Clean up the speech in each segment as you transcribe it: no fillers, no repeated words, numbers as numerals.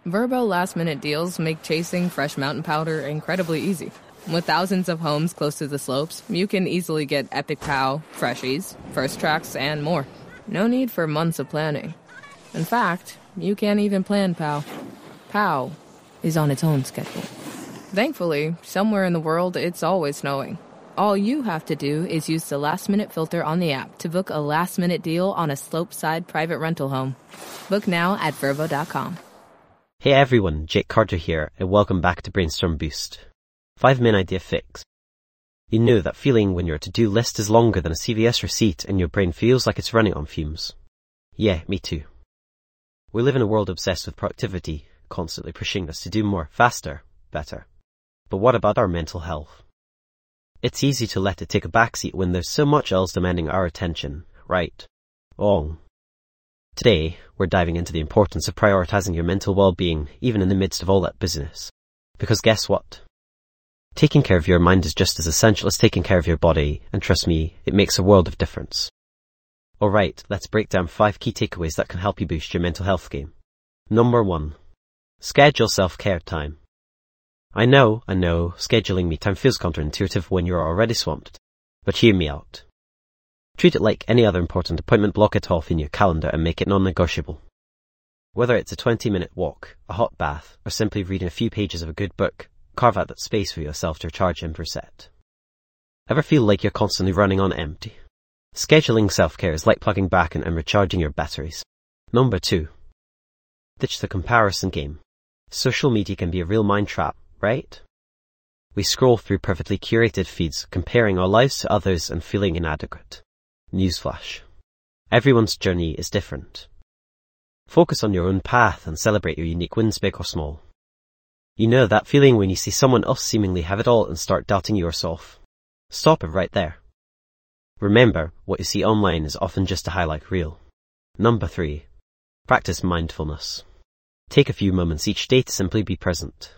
Verbo last-minute deals make chasing fresh mountain powder incredibly easy. With thousands of homes close to the slopes, you can easily get Epic Pow, Freshies, First Tracks, and more. No need for months of planning. In fact, you can't even plan Pow. Pow is on its own schedule. Thankfully, somewhere in the world, it's always snowing. All you have to do is use the last-minute filter on the app to book a last-minute deal on a slopeside private rental home. Book now at Vrbo.com. Hey everyone, Jake Carter here, and welcome back to Brainstorm Boost. 5 Min Idea Fix. You know that feeling when your to-do list is longer than a CVS receipt and your brain feels like it's running on fumes? Yeah, me too. We live in a world obsessed with productivity, constantly pushing us to do more, faster, better. But what about our mental health? It's easy to let it take a backseat when there's so much else demanding our attention, right? Wrong. Today, we're diving into the importance of prioritizing your mental well-being, even in the midst of all that business. Because guess what? Taking care of your mind is just as essential as taking care of your body, and trust me, it makes a world of difference. Alright, let's break down 5 key takeaways that can help you boost your mental health game. Number 1. Schedule self-care time. I know, scheduling me time feels counterintuitive when you're already swamped. But hear me out. Treat it like any other important appointment, block it off in your calendar and make it non-negotiable. Whether it's a 20-minute walk, a hot bath, or simply reading a few pages of a good book, carve out that space for yourself to recharge and reset. Ever feel like you're constantly running on empty? Scheduling self-care is like plugging back in and recharging your batteries. Number 2. Ditch the comparison game. Social media can be a real mind trap, right? We scroll through perfectly curated feeds, comparing our lives to others and feeling inadequate. Newsflash. Everyone's journey is different. Focus on your own path and celebrate your unique wins, big or small. You know that feeling when you see someone else seemingly have it all and start doubting yourself? Stop it right there. Remember, what you see online is often just a highlight reel. Number 3. Practice mindfulness. Take a few moments each day to simply be present.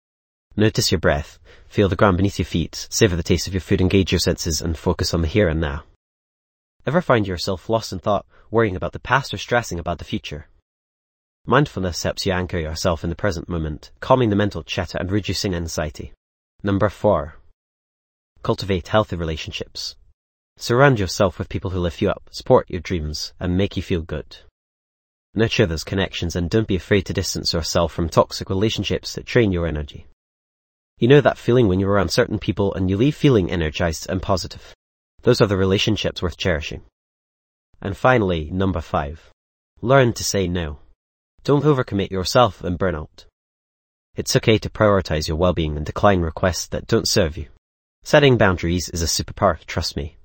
Notice your breath, feel the ground beneath your feet, savor the taste of your food, engage your senses, and focus on the here and now. Ever find yourself lost in thought, worrying about the past or stressing about the future? Mindfulness helps you anchor yourself in the present moment, calming the mental chatter and reducing anxiety. Number 4. Cultivate healthy relationships. Surround yourself with people who lift you up, support your dreams, and make you feel good. Nurture those connections and don't be afraid to distance yourself from toxic relationships that drain your energy. You know that feeling when you're around certain people and you leave feeling energized and positive. Those are the relationships worth cherishing. And finally, number 5. Learn to say no. Don't overcommit yourself and burn out. It's okay to prioritize your well-being and decline requests that don't serve you. Setting boundaries is a superpower, trust me.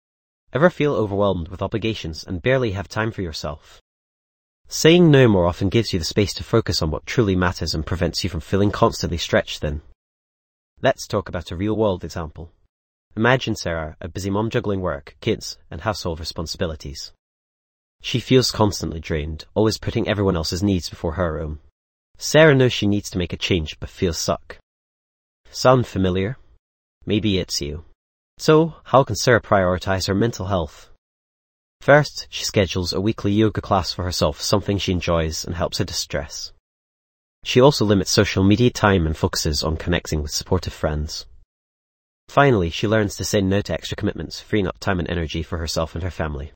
Ever feel overwhelmed with obligations and barely have time for yourself? Saying no more often gives you the space to focus on what truly matters and prevents you from feeling constantly stretched thin. Let's talk about a real-world example. Imagine Sarah, a busy mom juggling work, kids, and household responsibilities. She feels constantly drained, always putting everyone else's needs before her own. Sarah knows she needs to make a change, but feels stuck. Sound familiar? Maybe it's you. So, how can Sarah prioritize her mental health? First, she schedules a weekly yoga class for herself, something she enjoys and helps her distress. She also limits social media time and focuses on connecting with supportive friends. Finally, she learns to say no to extra commitments, freeing up time and energy for herself and her family.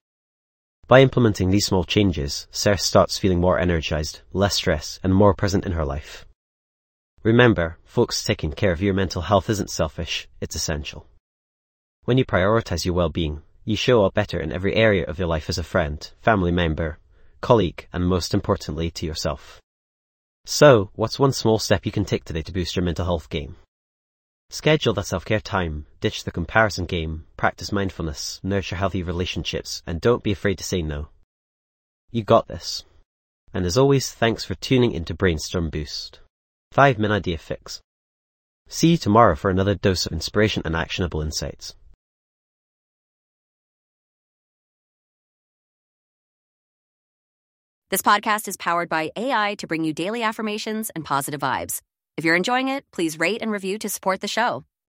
By implementing these small changes, Sarah starts feeling more energized, less stressed, and more present in her life. Remember, folks, taking care of your mental health isn't selfish, it's essential. When you prioritize your well-being, you show up better in every area of your life as a friend, family member, colleague, and most importantly, to yourself. So, what's one small step you can take today to boost your mental health game? Schedule that self-care time, ditch the comparison game, practice mindfulness, nurture healthy relationships, and don't be afraid to say no. You got this. And as always, thanks for tuning into Brainstorm Boost. 5 Min Idea Fix. See you tomorrow for another dose of inspiration and actionable insights. This podcast is powered by AI to bring you daily affirmations and positive vibes. If you're enjoying it, please rate and review to support the show.